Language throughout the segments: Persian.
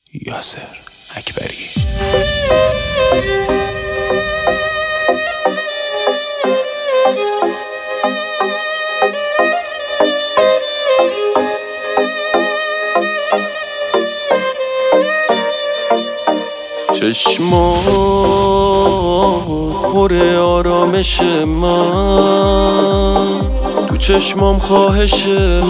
یاسر اکبری. چشمات پر آرامش من، تو چشمام خواهش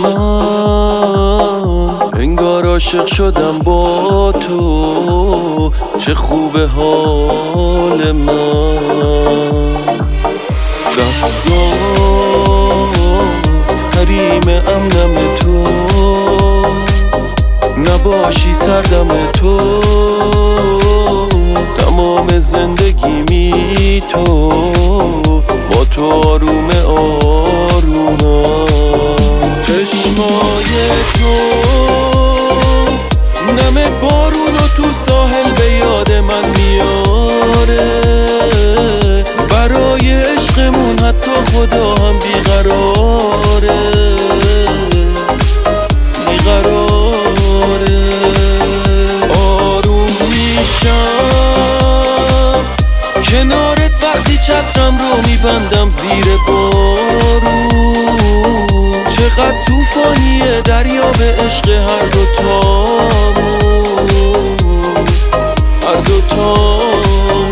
من، انگار عاشق شدم با تو، چه خوب حال من. دستات حریم امنم تو، نباشی سردم تو، تمام زندگیمی تو، با تو آروم آرومم. چشمای تو نم بارونو تو ساحل به یاد من میاره، برای عشقمون حتی خدا هم بیقراره، بیقراره. آروم میشم کنارت وقتی چترم رو میبندم زیر بارون، چقدر توفانیه دریا به عشق هر دوتامون، هر دوتامون.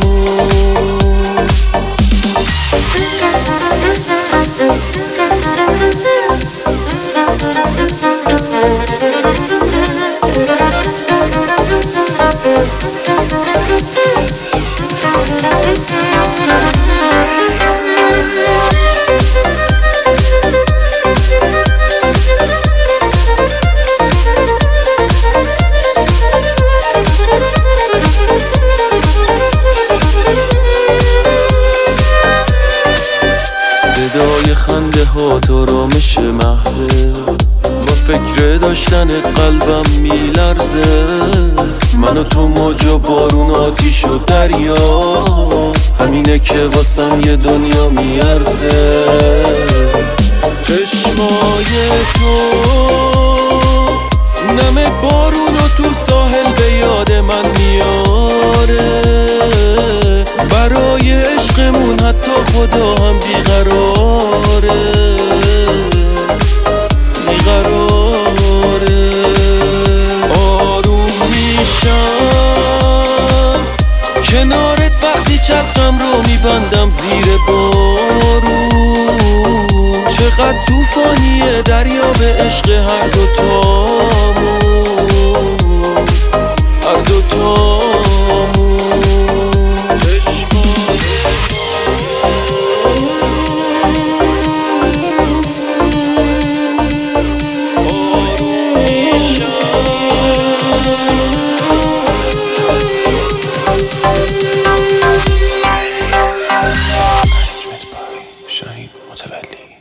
صدای خنده ها تو آرامش محضه، با فکر داشتنت قلبم میلرزه. من و تو موج و بارون، آتیش و دریا، همینه که واسم یه دنیا میارزه. چشمای تو نم بارونو تو ساحل به یاد من میاره، برای عشقمون حتی خدا هم بیقراره، بیقراره. آروم میشم کنارت وقتی چترم رو میبندم زیر بارون، چقدر توفانیه دریا به عشق هر دوتامون، هر دوتامون. شاهین متولی.